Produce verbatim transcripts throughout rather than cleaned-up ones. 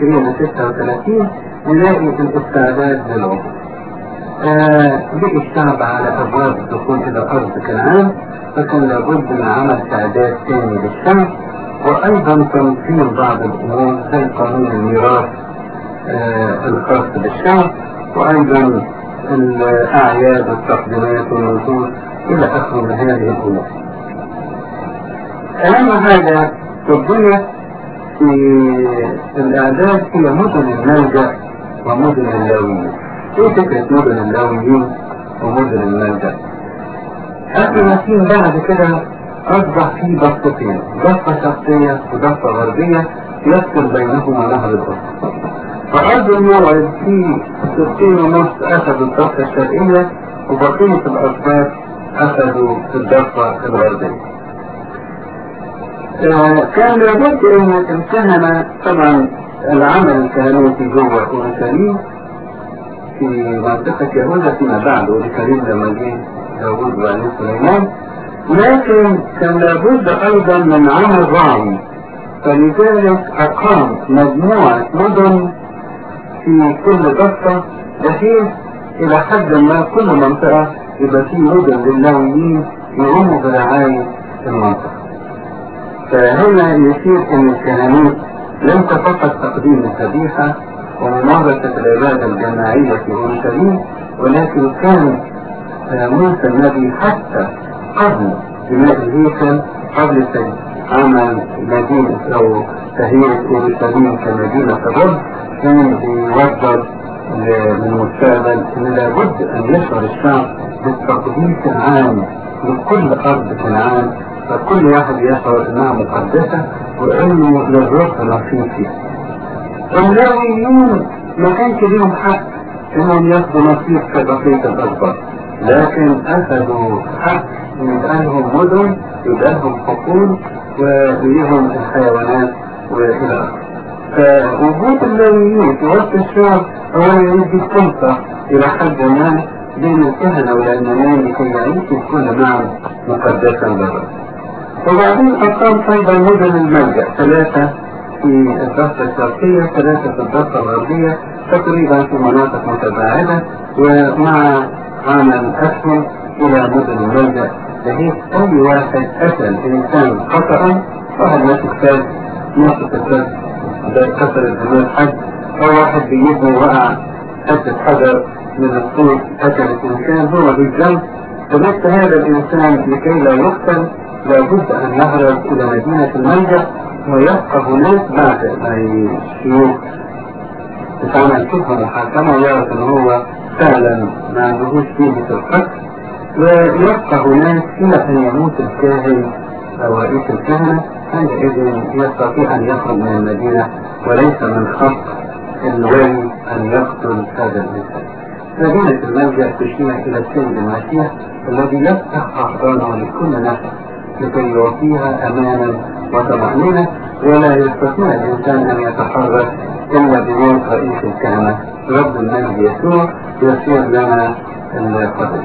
وعشرين لستة وثلاثين نلاقي الاستعداد للعبور. جه الشعب على أبواب الدخول إلى أرض كنعان، فكان لابد من عمل تعداد ثاني للشعب، وأيضا تنظيم بعض الأمور زي قانون الميراث آه الخاص بالشعب، وأيضا الأعياد والتقديمات والنذور إلى آخر من هذه الأمور. أهم حاجة تبنيت في الإعداد هي مدن الملجأ ومدن اللاويين. إيه فكرة مدن اللاويين ومدن الملجأ؟ قبل ما فيه بعد كده أصبح فيه ضفتين، ضفة شرقية وضفة غربية يفصل بينهما نهر الأردن. فأرض الموعد فيه ستين ونص أخذوا الضفة الشرقية، وبقية الأسباط أخذوا الضفة الغربية. آه كان لابد أن الكهنة طبعا العمل الكهنوتي جوه أورشليم في منطقة يهوذا فيما بعد أورشليم لما جه داوود وعليه سليمان، لكن كان لابد أيضا من عمل راعي، فلذلك أقام مجموعة مدن في كل ضفة، بحيث إلى حد ما كل منطقة يبقى فيه مدن للاويين يقوموا برعاية المنطقة. فهنا يشير أن الكهنوت ليس فقط تقديم الذبيحة وممارسة العبادة الجماعية في أورشليم، ولكن كان موسى النبي حتى قبل بناء الهيكل، قبل عمل مدينة أو تهيئة أورشليم كمدينة الرب، كان بيوضر للمستقبل أن لابد أن يشعر الشعب بالتقديس العام لكل أرض كنعان، فكل واحد يشعر أنها مقدسة وأنه للروح نصيب فيها. اللاويين ما كانش لهم حق أنهم ياخدوا نصيب كبقية الأسباط، لكن أخذوا حق يبقى لهم مدن، يبقى لهم حقول، وليهم الحيوانات وإلى آخره. فوجود اللاويين في وسط الشعب هو يدي فرصة إلى حد ما بين الكهنة والعلمانيين لكي يعيشوا الكل معا مقدسا للرب. وبعدين أقام أيضا مدن الملجأ، ثلاثة في الضفة الشرقية، ثلاثة في الضفة الغربية، تقريبا في مناطق متباعدة، ومع عمل أسهم إلى مدن الملجأ، بحيث أي واحد قتل إنسان خطأ واحد ماسك فاس ماسك الفاس ده كسر الدماغ حد، أو واحد بيده وقع حتة حجر من الصوت قتل الإنسان هو بالذنب، فنفس هذا الإنسان لكي لا يقتل لابد أن يهرب إلى مدينة الملجأ، ويبقى هناك بعد ما الشيوخ تتعمل شبهة محاكمة ويعرف أن هو فعلا ما عندهوش فيه القتل، ويبقى هناك إلى أن يموت الكاهن أو رئيس الكهنة، عندئذ يستطيع أن يخرج من المدينة، وليس من حق الولي أن يقتل هذا الإنسان. مدينة الملجأ تشير إلى السيد المسيح الذي يفتح أحضانه لكل نفس لكي يعطيها أمانا وطمأنينة، ولا يستطيع الإنسان أن يتحرك إلا بموت رئيس الكهنة رب المجد يسوع يصير لنا القدس.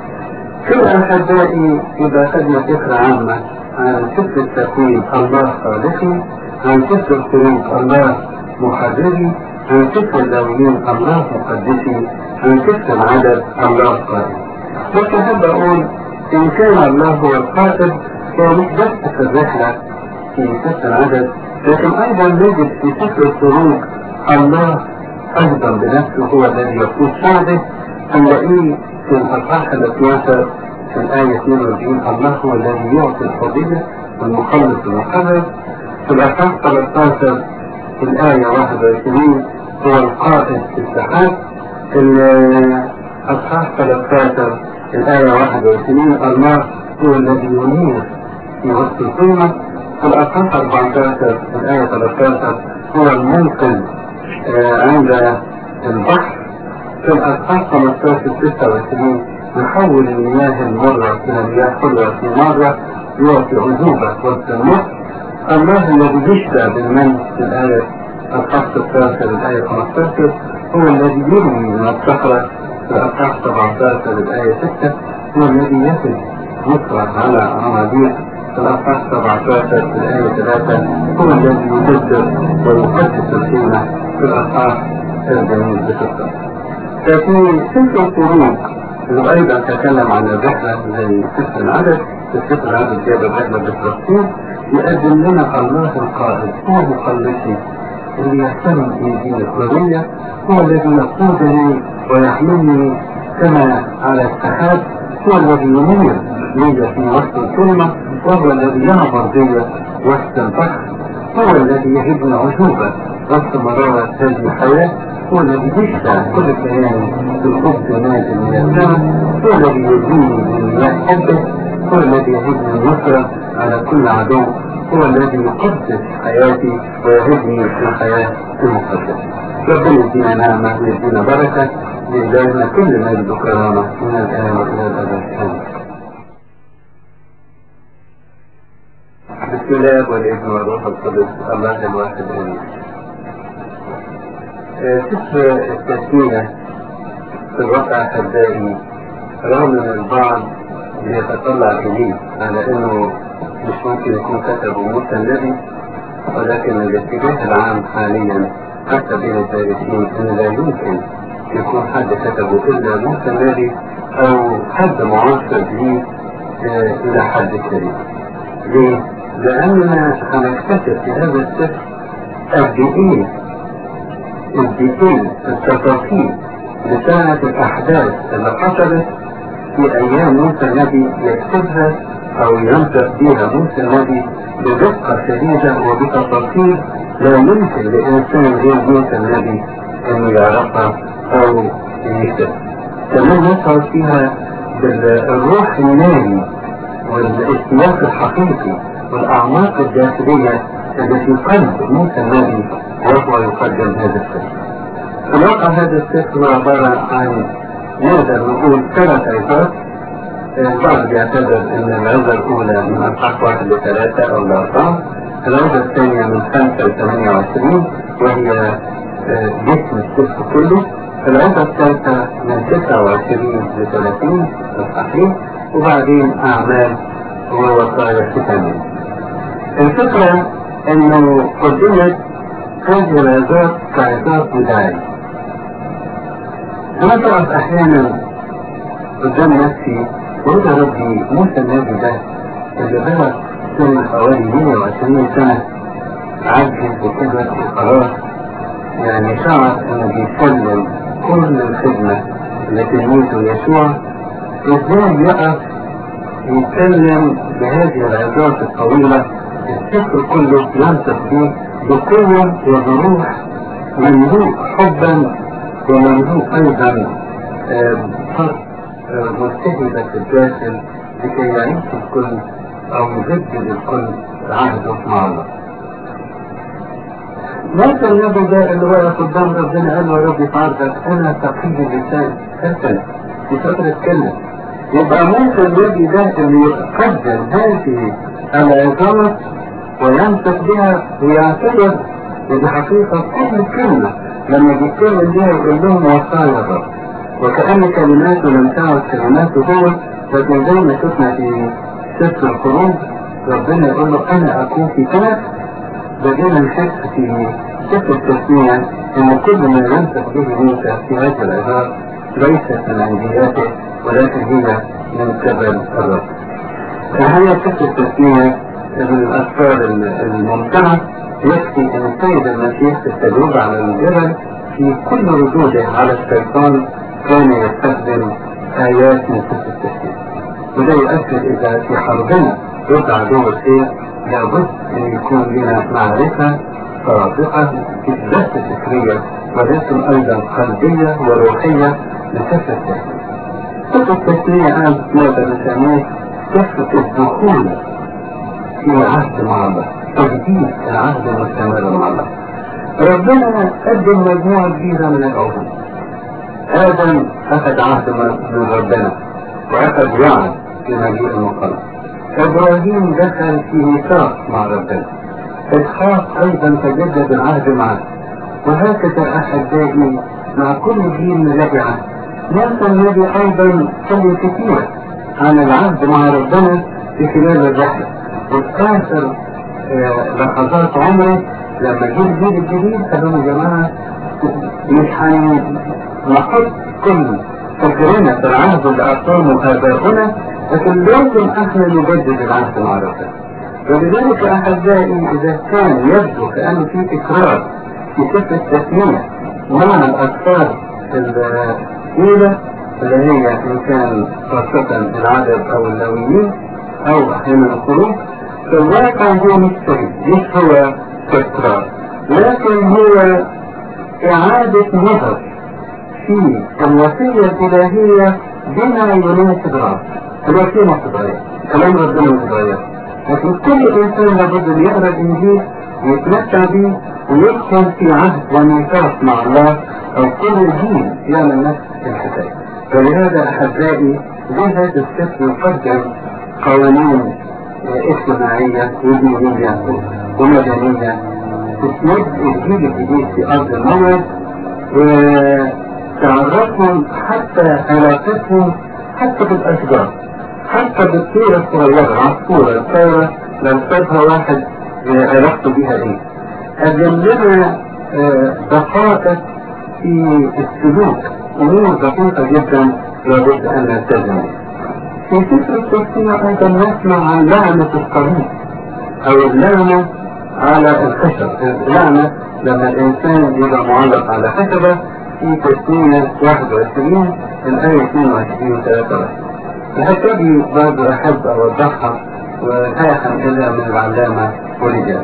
كل أحبائي إذا أخذنا فكرة عامة عن سفر التكوين الله خالقي، عن سفر الخروج الله محرري، عن سفر اللاويين الله مقدسي، عن سفر العدد الله قائد. بس أحب أقول إن كان الله هو القائد فمش بس في الرحلة في سفر العدد، لكن أيضا نجد في سفر الخروج الله أيضا بنفسه هو الذي يقود شعبه. نلاقيه في الأصحاح الاثني عشر في الآية اثنين وأربعين الله هو الذي يعطي الحرية والمخلص المحرر. في الأصحاح ثلاثة عشر في الآية واحد وعشرين هو القائد في السحاب. في الأصحاح ثلاثة عشر الآية واحد وعشرين الله هو الذي ينير في وسط الظلمة. في الأصحاح أربعة عشر الآية ثلاثة عشر هو المنقذ عند البحر. في الأصحاح خمسة عشر ستة وعشرين يحول المياه المرة إلى مياه حلوة في مرة، يعطي عذوبة وسط النص. الله الذي يشبع بالمن في الآية الأصحاح ستة عشر الآية خمسة عشر هو الذي يرمي من الصخرة. في الأصحاح سبعة عشر الآية ستة هو الذي يسد مصر على عمادية. في الأصحاح سبعة عشر الآية ثلاثة هو الذي يدبر ويقدس الخيمة في الأصحاح الجميل بتذكر. ففي سفر الخروج اللي أيضا تكلم عن الرحلة زي سفر العدد، في سفر العدد جاب الرحلة بالتفصيل، يقدم لنا الله القائد هو مخلصي اللي يحترم دين الحرية، هو الذي يقودني ويحملني كما على السحاب، هو الذي ينير لي في وسط الكلمة، وهو الذي يعبر بي وسط البحر، هو الذي يهبني عجوبة وسط مرارة هذه الحياة، هو الذي يشفع كل كيان بالخبز نازل من السماء، هو الذي يهديني من مياه حبه، هو الذي يهبني النصرة على كل عدو، هو الذي يقدس حياتي ويهدني في الحياة المقدسة. ربنا يدينا نعمة ويدينا بركة، لإلهنا كل مجد وكرامة من الآن وإلى الأبد. آمين. بسم الله والابن والروح القدس الله الواحد آمين. سفر التسمية في الواقع أحبائي رغم من البعض بيتطلع إليه على إنه مش ممكن يكون كتبه موسى النبي، ولكن الاتجاه العام حاليا حتى بين الدارسين إن لا يمكن يكون حد كتبه إلا موسى النبي أو حد معاصر به إلى حد كبير. ليه؟ لأننا هنكتشف في هذا السفر قد إيه الديتيل التفاصيل بتاعة الأحداث اللي حصلت في أيام موسى النبي يكتبها أو ينطق بها موسى النبي بدقة شديدة وبتفاصيل لا يمكن لإنسان غير موسى النبي أن يعرفها أو يكتبها. كمان نشعر فيها بالروح الناري والإسلاك الحقيقي والأعماق الداخلية التي في قلب موسى النبي وهو يقدم هذا السفر. في الواقع هذا السفر هو عبارة عن نقدر نقول ثلاث عظات. البعض بيعتبر ان العظة الاولى من اصحاح واحد لثلاثة او لاربعة، العظة الثانية من خمسة لثمانية وعشرين وهي جسم السفر كله، العظة الثالثة من تسعة وعشرين لثلاثين اصحاحين، وبعدين اعمال ووصايا ختامية. الفكرة انه قدمت هذه العظات كعظات وداعية. انا طرف احيانا قدام نفسي وقلت يا ربي موسى النبي ده اللي بلغ سن حوالي مية وعشرين سنة عجز وكبر وخلاص، يعني شعر انه بيسلم كل الخدمة لتلميذه يسوع، ازاي يقف يتكلم بهذه العظات الطويلة السفر كله ينطق فيه بقوة وبروح مملوء حبا ومملوء ايضا فرق مجتهدة في الداخل لكي يعيش الكل او يجدد الكل عهده مع الله. موسى النبي ده اللي واقف قدام ربنا قال له يا ربي في عرضك انا ثقيل اللسان اسال مش قادر اتكلم. يبقى موسى النبي ده اللي يقدم هذه العظات وينطق بها ويعتبر ودي حقيقة كل كلمة لما بيتكلم بها يقول لهم وصايا الرب، وكأن كلماته لم تعد كلماته هو، لكن زي ما شفنا في سفر الخروج ربنا يقول له أنا أكون في كنف. بدينا نحس في سفر التسمية أن كل ما ينطق به موسى في هذه العظات ليست من عندياته ولكن هي من قبل الرب. فهي سفر التسمية من الأسفار الممتعة. يكفي أن السيد المسيح في التدريب على الجبل في كل ردوده على الشيطان كان يستخدم آيات من سفر التسمية، وده يؤكد إذا في حربنا ضد عدو الخير لابد أن يكون لنا معرفة صادقة إثبات فكرية ولكن أيضا قلبية وروحية لسفر التسمية. سفر التسمية الآن نقدر نسميه سفر الدخول في العهد مع الله، تجديد العهد المستمر مع الله. ربنا قدم مجموعة كبيرة من العهود. آدم أخذ عهد من ربنا وأخذ وعد في مجيء المقام. إبراهيم دخل في ميثاق مع ربنا. إسحاق أيضا تجدد العهد معه، وهكذا أحبائي مع كل جيل نلاقي عهد. موسى النبي أيضا كلم كثيرا عن العهد مع ربنا في خلال الرحلة، وفي آخر لحظات عمره لما جه الجيل الجديد قالوا يا جماعة مش هنحط كل فكرنا في العهد اللي أقامه آباؤنا، لكن لازم احنا نجدد العهد مع ربنا. ولذلك أحبائي إذا كان يبدو كأنه في تكرار في سفر التثنية مع الأسفار الأولى اللي هي إن كان خاصة العدد أو اللاويين أو أحيانا الخروج، فالواقع هو مش سريع، مش هو تكرار، لكن هو إعادة نظر في الوصية الإلهية بما يناسب العصر. الوصية ما تتغير، كلام ربنا يتغير، لكن كل إنسان لابد أن يقرأ الإنجيل ويتمتع به ويدخل في عهد وميثاق مع الله، أو كل جيل يعمل نفس الحكاية. فلهذا أحبائي هذا السفر يقدم قوانين اجتماعية ودينية ومدنية تسند الجيل الجديد في أرض الموعد، وتعرفهم حتى علاقتهم حتى بالأشجار، حتى بالطيرة الصغيرة، عصفورة الطيرة لو شافها واحد علاقته بها ايه. قدم لنا دقائق في السلوك، امور دقيقة جدا لابد ان نلتزم. في سفر التثنية ايضا نسمع عن لعنة الطريق او اللعنة على الخشب. اللعنة لما الانسان يبقى معلق على خشبة في تثنية واحد وعشرين الآية اثنين وعشرين و ثلاثة وعشرين. الحكاية دي برضه أحب أوضحها والآية هنقلها من العلامة ورجال.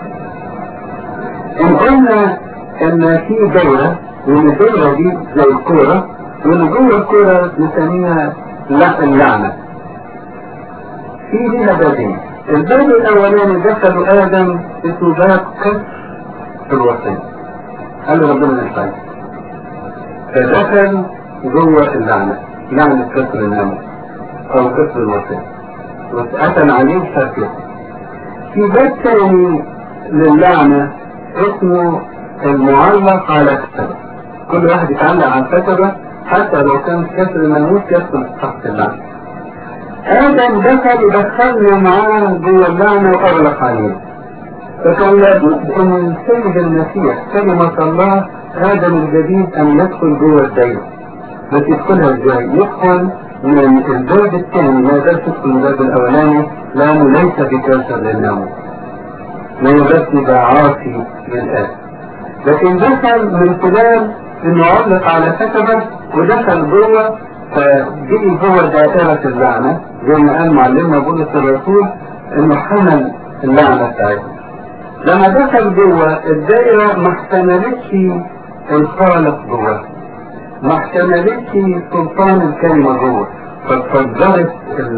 إن قلنا إن في دورة، وإن الدورة دي زي الكورة، وإن جوه الكورة نسميها اللعنة. في ليها بابين. الباب الأولاني دخلوا آدم اسمه باب كسر الوصية. قال له ربنا مش عايز. فدخل جوه اللعنة، لعنة كسر الناموس أو كسر الوصية، واتقتل عليه شكله. في باب ثاني للعنة اسمه المعلق على كتبة. كل واحد يتعلق على الكتبة حتى لو كان كسر الناموس يدخل تحت اللعنة. آدم دخل ودخلنا معاه جوه اللعنة وأغلق عليه. فكان لابد أن السيد المسيح كلمة الله آدم الجديد أن يدخل جوه الدايرة. بس يدخلها ازاي؟ يدخل من الباب الثاني، ما يقدرش يدخل من الباب الأولاني لأنه ليس بكاسر للناموس، ما يقدرش يبقى عاصي للآب. لكن دخل من خلال إنه علق على كتبة ودخل جوه، فجي جوه دائرة اللعنة زي ما قال معلمنا بولس الرسول إنه حمل اللعنة بتاعتنا. لما دخل جوه الدائرة ما احتملتش الخالق جوه، ما احتملتش سلطان الكلمة جوه، فاتفجرت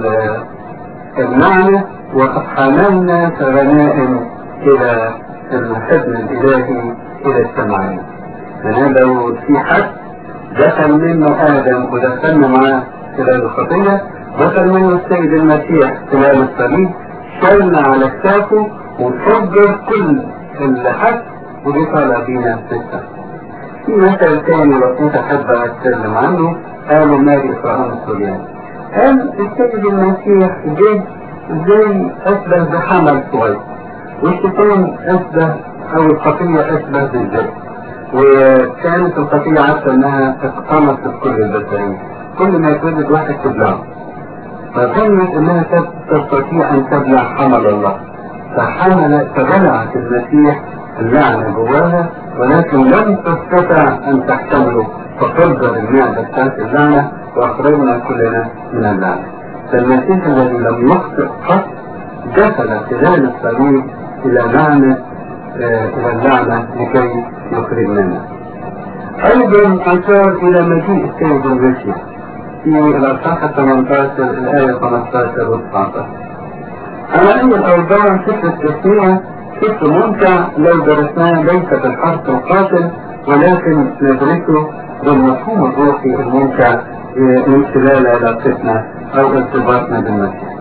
المعنى وحملنا كغنائم إلى الحزن الإلهي إلى السماوات. يعني لو في حد دخل منه آدم ودخلنا معاه خلال الخطية، دخل منه السيد المسيح خلال الصليب، شلنا على كتافه وفجر كل الحد ودي طالع بينا في السماء. في مثل تاني لطيف أحب أتكلم عنه، قالوا ماري إسرائيل السورياني. قال السيد المسيح جه زي أشبه بحمل صغير، والشيطان أشبه أو الخطية أشبه بالذئب، وكانت الخطية عارفة إنها تقتنص كل البشرية، كل ما يتولد واحد تبلعه، فظنت إنها تستطيع أن تبلع حمل الله، فحمل فبلعت المسيح اللعنة جواها، ولكن لم تستطع أن تحتمله، فقدر المعدة بتاعت اللعنة وأخرجنا كلنا من اللعنة. فالمسيح الذي لم يخطئ قط دخل خلال الصليب إلى لعنة آه إلى اللعنة لكي يخرجنا. أيضا أشار إلى مجيء السيد المسيح في الأصحاح ثمانية عشر الآية خمسة عشر و تسعة عشر. على أي الأوضاع سفر التثنية سفر ممتع لو درسناه ليس بالحرف القاتل، ولكن ندرسه بالمفهوم الروحي الممتع من خلال علاقتنا أو ارتباطنا بالمسيح.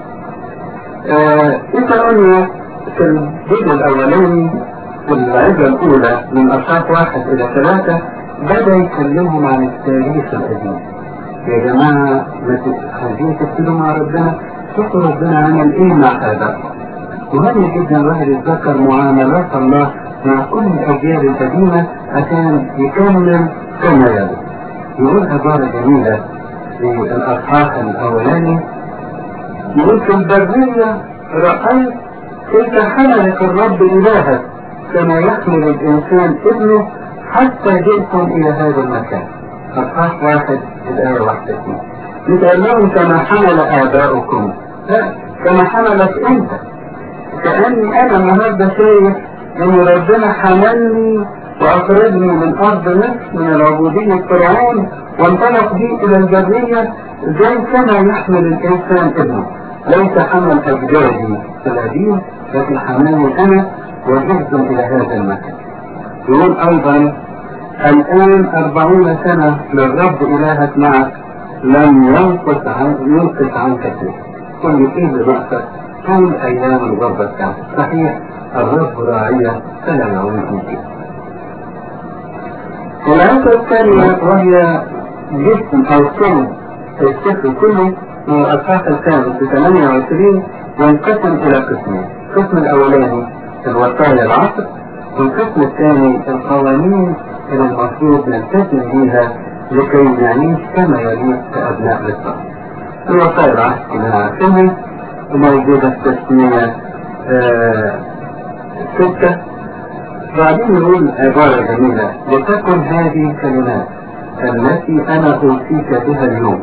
إذا قلنا في الجزء الأولاني في العزة الأولى من أصحاح واحد إلى ثلاثة بدأ يكلمهم عن التاريخ القديم. يا جماعة ما تخليهم تبتدوا مع ربنا، شوفوا ربنا عمل إيه مع آبائكم. وهذا جدا الواحد يتذكر معاملات الله مع كل الأجيال القديمة عشان يكمل كما يلي. يقول عبارة جميلة في الأصحاح الأولاني، يقول في البرية رأيت كيف حملك الرب إلهك كما يحمل الإنسان ابنه حتى جئتم إلى هذا المكان. أصحاح واحد الآية واحدة فيه يتقال كما حمل آباؤكم، لا كما حملك أنت. كأني أنا النهارده شايف إن ربنا حملني وأخرجني من أرض مصر من العبودية فرعون وانطلق بي إلى البرية زي كما يحمل الإنسان ابنه. ليس حمل أجدادي في القديم لكن حملني أنا وجئتم إلى هذا المكان. يقول أيضا الآن أربعون سنة للرب إلهك معك لم ينقص عن ينقص عنك شيء. كل شيء بنقصك طول أيام الغربة بتاعتك. صحيح الرب راعية فلا يعوزني فيه. الآية الثانية وهي جسم أو سن السفر كله من الأصحاح الخامس في ثمانية وعشرين ينقسم إلى قسمين. القسم الأولاني الوصايا العصر، والقسم الثاني القوانين اللي المفروض نلتزم بيها لكي نعيش كما يليق كأبناء للصالح. الوصايا العصر كلنا عارفينها وموجودة في تسمية آه ستة. بعدين نقول عبارة جميلة، لتكن هذه الكلمات التي أنا أوصيك بها اليوم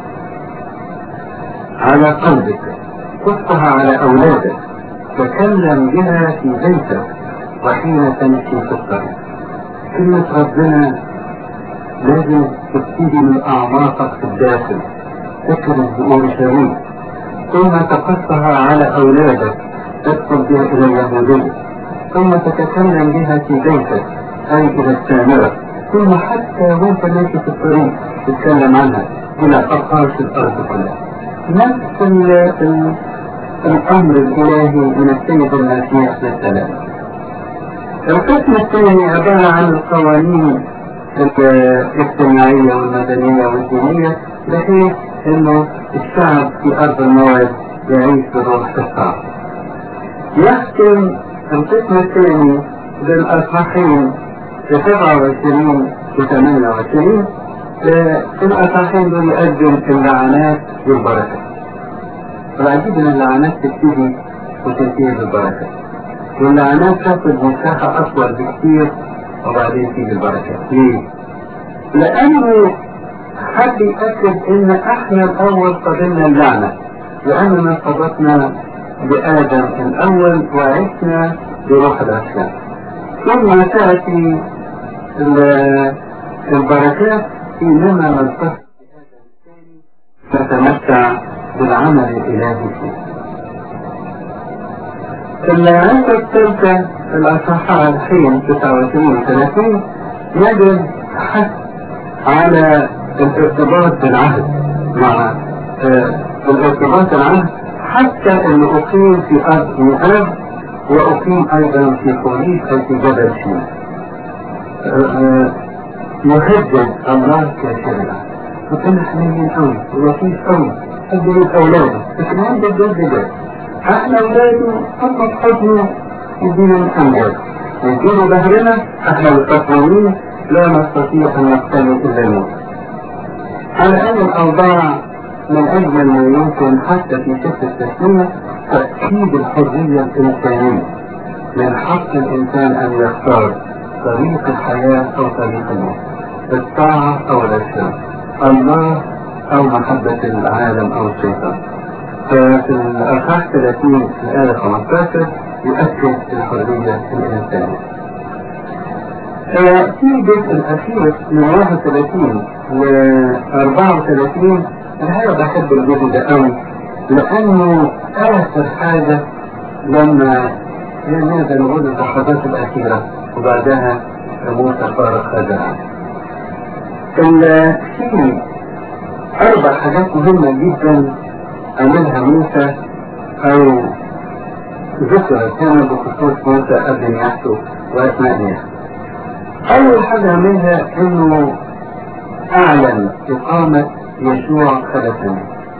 على قلبك، قصها على أولادك، تكلم بها في بيتك وحين تمشي في الطريق. كلمة ربنا لازم تبتدي من أعماقك في الداخل، تكرز بأورشليم، ثم تقصها على أولادك، تدخل بها إلى اليهودية، ثم تتكلم بها في بيتك أي إلى السامرة، ثم حتى وانت ماشي في الطريق تتكلم عنها إلى أقاصي الأرض كلها. نفس الأمر الإلهي من السيد المسيح للسلام. القسم الثاني عبارة عن القوانين الاجتماعية والمدنية والدينية بحيث إنه الشعب في أرض الموعد يعيش بروح الصعب. يختم القسم الثاني بالأصحاحين في سبعة وعشرين و ثمانية وعشرين. في الأصحاحين دول يقدم اللعنات والبركات. العجيب إن اللعنات تبتدي وتنتهي بالبركات، واللعنات تاخد مساحة أكبر بكثير وبعدين تيجي البركات. ليه؟ لأنه حد يأكد إن إحنا الأول قبلنا اللعنة، لأننا ارتبطنا بآدم الأول وعشنا بروح الأسلام. ثم تأتي البركات حينما نلتقي نتمتع بالعمل الإلهي فيه. الآية الثالثة الأصحاحين تسعة وعشرين و ثلاثين يجب حث على الارتباط بالعهد مع آه الارتباط العهد حتى أن أقيم في أرض مؤاب وأقيم أيضا في قريش أو في جبل سيناء. يهدد الله كشريعة وكان حنين قوي ولطيف قوي أجل الأولاد، لكن عند الجد ده احنا أولاده فقط حضنه يدينا الأمجاد يدينا ظهرنا، احنا التقويين لا نستطيع أن نقتل إلا الموت. على أن الأوضاع من أجمل ما يمكن حتى في شكل التسمية تأكيد الحرية الإنسانية. من حق الإنسان أن يختار طريق الحياة أو طريق الموت، الطاعة أو الإسلام، الله أو محبة العالم أو الشيطان. ففي الأصحاح ثلاثين في الآية خمسة عشر يؤكد الحرية الإنسانية. في الجزء الأخير من واحد وثلاثين و أربعة وثلاثين الحقيقة بحب الجزء ده قوي، لأنه آخر حاجة لما نقدر نقول اللحظات الأخيرة وبعدها موسى فارق هذا العالم. في أربع حاجات مهمة جدا عملها موسى أو ذكر كان بخصوص موسى قبل أن يحصل وأثناء أن يحصل. أول حاجة عملها إنه أعلن إقامة يشوع خلفا.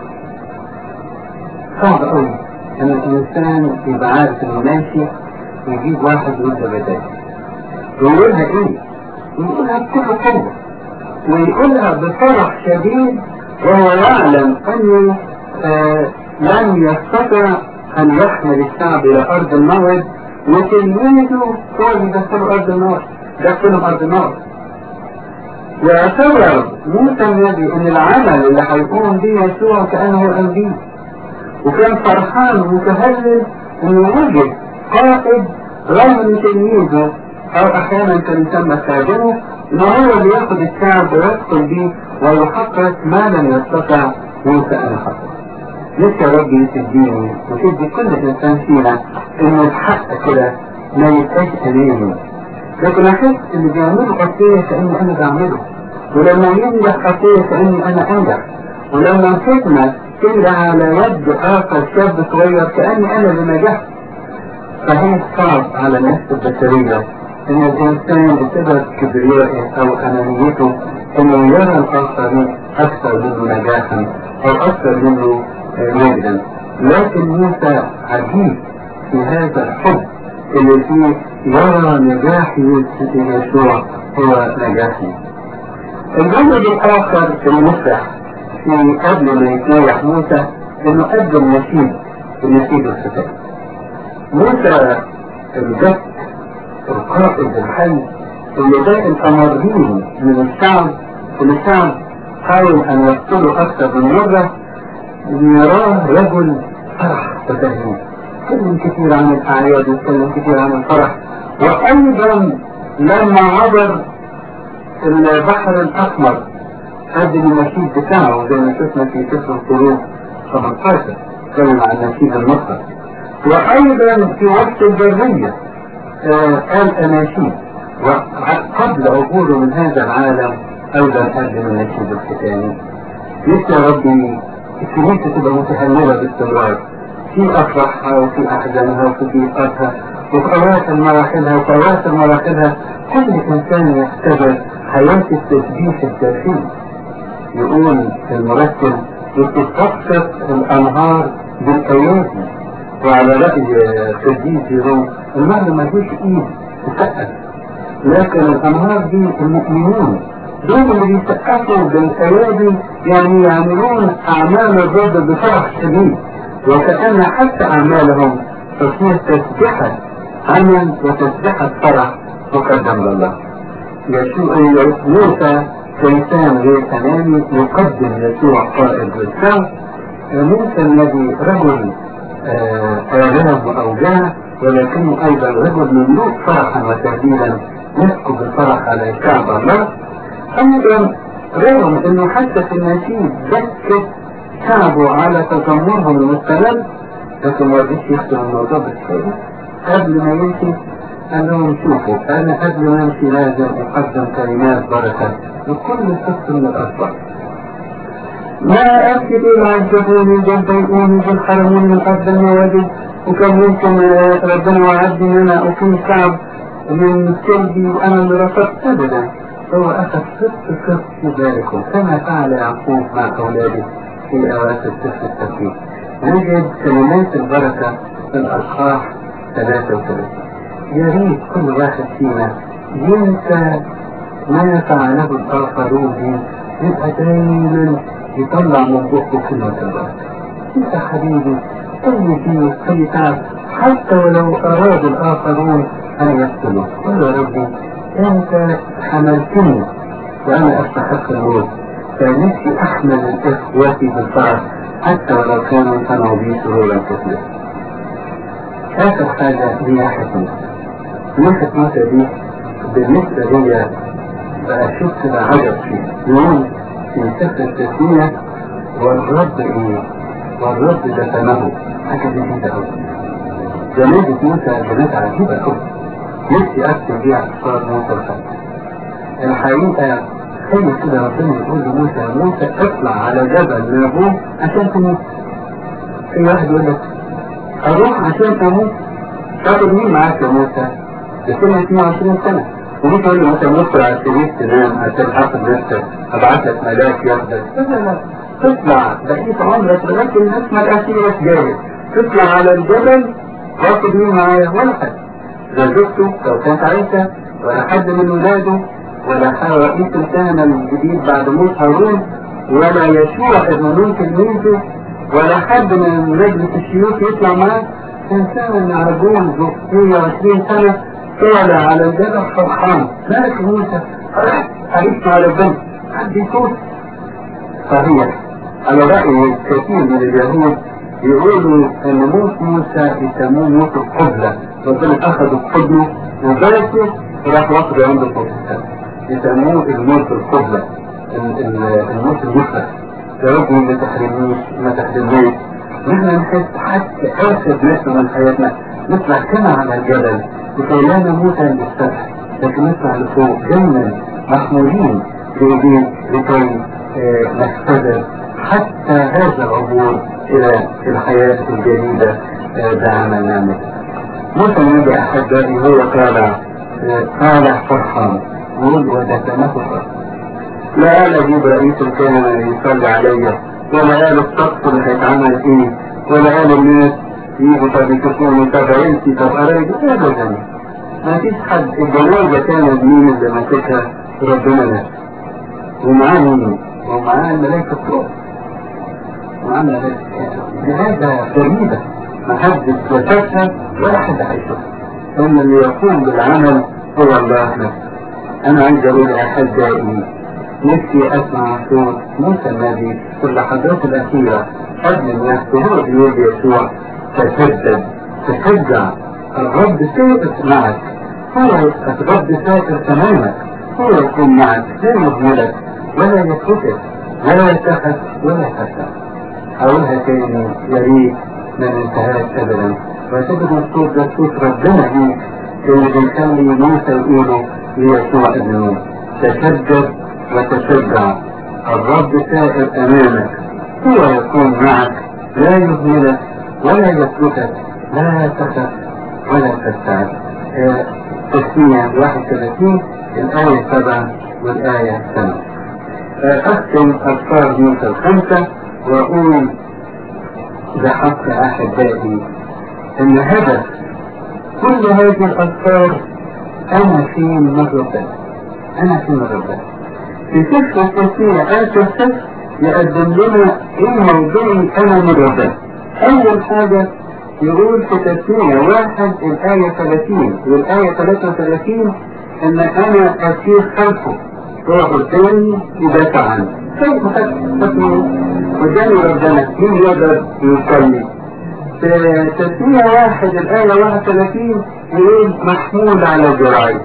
صعب قوي أن الإنسان يبقى عارف إنه ماشي ويجيب واحد يبدأ بداية. يقولها إيه؟ ويقولها بكل قوة ويقولها بفرح شديد، وهو يعلم أنه آه لن يستطيع أن يحمل الشعب إلى أرض الموعد، وتلميذه هو اللي دخلوا أرض النار، دخلهم أرض النار. ويعتبر موسى النبي أن العمل اللي هيقوم به يسوع كأنه أنبي، وكان فرحان ومتهلل أنه وجد قائد رغم تلميذه أو أحيانا كان يسمى خادمه، إنه هو اللي ياخد الشعب ويدخل به ويحقق ما لم يستطع موسى أن يحقق. لسه ربي تديني وتدي كل إنسان فينا إنه الحق كده ما يبقاش أمامي، لكن أحس اللي بيعمله خطية كأني أنا بعمله، ولما ينجح خطية كأني أنا أنجح، ولما الحكمة تنجح على يد آخر شاب صغير كأني أنا اللي نجحت. فهي صعب على النفس البشرية إن الإنسان بسبب كبريائه أو أنانيته إنه يرى الآخرين أكثر منه نجاحا أو أكثر منه مجدا. لكن موسى عجيب في هذا الحب اللي فيه يرى نجاح يسوع هو نجاحي. الجانب الآخر في المسرح في قبل ما يتنايح موسى إنه قدم نشيد، النشيد الختام. موسى الجد القائد الحي اللي جاء الأمرين من الشعب، والشعب حاول أن يقتله أكثر من مرة، يراه رجل فرح وتهيئ، يتكلم كثير عن الأعياد ويتكلم كثير عن الفرح. وأيضا لما عبر البحر الأحمر قدم النشيد بتاعه زي ما شفنا في سفر الخروج ثمانية عشر كلم عن نشيد النصر. وأيضا في وقت البرية آه قال أناشيد، وقبل عبوره من هذا العالم أيضا قدم النشيد الختامي. يا ربي الكنيسة تبقى متهللة باستمرار في أفراحها وفي أحزانها وفي ضيقاتها وفي أواخر مراحلها وفي أواخر مراحلها. كل إنسان يختبر حياة التسبيح الداخلي. يقول المرتب بتتقصف الأنهار بالأيادي، وعلى رأي قديس يقول النهر ما فيش إيد تسقف، لكن الأنهار دي المؤمنون دول اللي بيسقفوا بالأيادي، يعني يعملون أعمال الرب بفرح شديد، وكأن حتى أعمالهم تصير تسبحة عمل وتسبحة فرح مقدم لله. يسوع موسى كإنسان غير أناني يقدم يسوع قائد للشعب. موسى الذي رجل آلام وأوجاع، ولكنه أيضا رجل مملوء فرحا وتهليلا يسكب الفرح على شعب الله. أيضا رغم أنه حتى في النشيد بكت شعبه على تذمرهم المستمر، لكن ما رضيش يختم الموضوع بالشيء. قبل ما يمشي قال لهم شوفوا أنا قبل ما يمشي لازم أقدم كلمات بركة لكل شخص من الأسباب. ما أكد العجبوني جنبيوني بالحرمون من أرض المواجد، وكان ممكن ربنا وعدني أن أنا أكون شعب من كلبي وأنا اللي رفضت أبدا. هو أخذ ست ست يباركه كما فعل يعقوب مع أولاده في أواخر سفر التكوين. نجد كلمات البركة في الأصحاح ثلاثة وثلاثين. يا ريت كل واحد فينا ينسى ما فعله الآخرون به، يبقى دايما يطلع من بقه كلمة البركة. انت حبيبي اي فيه اي تعب، حتى ولو اراد الاخرون ان يقتلوا، قل يا ربي انت حملتني وانا استحق الموت، فنفسي احمل اخوتي بالفرح حتى ولو كانوا صنعوا بي سرورا كثيرا. اخر حاجة هي حكمة. نفس موسى دي بالنسبة لي بقى شوف كده عجب فيه. يوم في سفر التسمية والرب ايه؟ والرب دفنه. حاجة جديدة أوي. جنازة موسى جنازة عجيبة أوي. نفسي أكتب بيها أفكار موسى الخلق. الحقيقة خلي كده ربنا يقول لموسى موسى اطلع على جبل نابوه عشان تموت. في واحد يقول لك أروح عشان أموت، تاخد مين معاك يا موسى؟ بسنة اثنين وعشرين سنة. ومش تقول له مثلا ندخل على السرير تنام عشان حافظ نفسك، ابعت لك ملاك ياخدك. لا لا لا، تطلع بقيت عمرك لغايه الناس ما الاخيره جاهز، تطلع على الجبل تاخد مين معايا؟ ولا حد. لا زوجته لو كانت عايشه، ولا حد من ولاده، ولا رئيس الكهنة الجديد بعد موت هارون، ولا يشوع ابن نون تلميذه، ولا حد من مجلس الشيوخ يطلع معاه. إنسان عربون ذو مية وعشرين سنة طالع على الجبل فرحان، مالك موسى؟ عرفت على البنت حد يفوت. صحيح على رأي كثير من اليهود يقولوا ان موت موسى يسموه موت القبلة، ربنا اخذ حضنه وبركه وراح واخده عند الفلسطين، يسموه الموت القبلة، الموت المفرح. يا رب ما تحرمنيش ما تحرمنيش. نحن نحس حتى اخر نفسه من حياتنا نطلع كما على الجبل لكي لا نموت عند السطح، لكن نطلع لفوق جنة محمولين بإيديه لكي اه نختبر حتى هذا العبور الى الحياة الجديدة اه بعمل نعمة. موسى النبي احبائي هو طالع طالع فرحان يقول وتتنفس، لا قال اجيب رئيس الكهنة يصلي عليا، ولا قال الطقس اللي هيتعمل فيه، ولا قال الناس يجوا طب يشوفوني طب عيلتي طب قرايبي، ابدا ما فيش حد. الجنازة كانت مين اللي ماسكها؟ ربنا نفسه، ومعاه مين؟ ومعاه الملائكة الصوت، ومعاه الملائكة. جنازة فريدة ما حدش شافها ولا حد هيشوفها، ان اللي يقوم بالعمل هو الله نفسه. انا عايز اقول احبائي نفسي اسمع صوت موسى النبي في اللحظات الاخيرة قبل ما يحضر بيد يسوع، تشدد تشجع، الرب سائر معك، هو الرب سائر امامك، هو يكون معك لا يهملك ولا يتركك ولا يتخذ ولا يخسر. اقولها تاني يا ريت ما ننتهاش ابدا، وتجد الصوت ده صوت ربنا ليك اللي بيخلي موسى يقوله ليسوع ابنه، تشدد وتشجع، الرب سائر امامك، هو يكون معك لا يهملك ولا يتركك لا تخف ولا تستعد. تسمية واحد وثلاثين الآية سبعة والآية ثمانية. أختم أذكار موسى الخمسة وأقول بحق أحبائي أن هدف كل هذه الأذكار أنا فين من ربنا، أنا فين من ربنا. في سفر التسمية آخر سفر يقدم لنا إيه موضوعي أنا من ربنا. أول حاجة يقول في تسمية واحد الآية ثلاثين والآية ثلاثة وثلاثين أن أنا أسير خلفه هو قدامي يدافع عني. كيف تسمية قدامي ربنا مين يقدر يصلي؟ في تسمية واحد الآية واحد وثلاثين يقول محمول على ذراعي.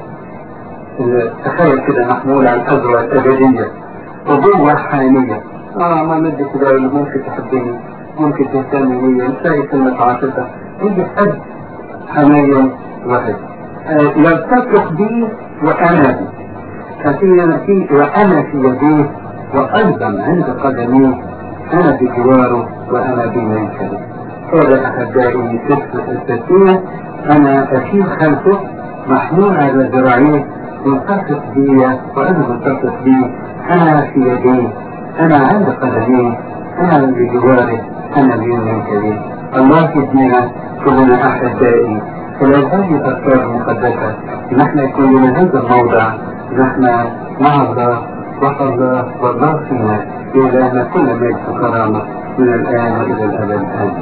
تخيل كده محمول على الأزرع الأبدية وجوه حانية. اه ما مدي كده اللي ممكن تحبني ممكن تهتمي بيا، تلاقي كلمة عاطفة يجي حد حنين واحد آه يلتصق بي وأنا بي، ففي في وأنا في يديه وأيضا عند قدميه، أنا بجواره وأنا بمنكره. هذا أحبائي سفر التسمية، أنا أسير خلفه محمول على ذراعيه ملتصق بي وأنا ملتصق بي، أنا في يديه أنا عند قدميه أنا بجواره أنا بيوم كريم. الله يدينا كلنا أحبائي خلال هذه الأذكار المقدسة نحن يكون لنا هذا الموضع، نحن مع الله والله والله فينا إلهنا كل مجد وكرامة من الآن وإلى الأبد.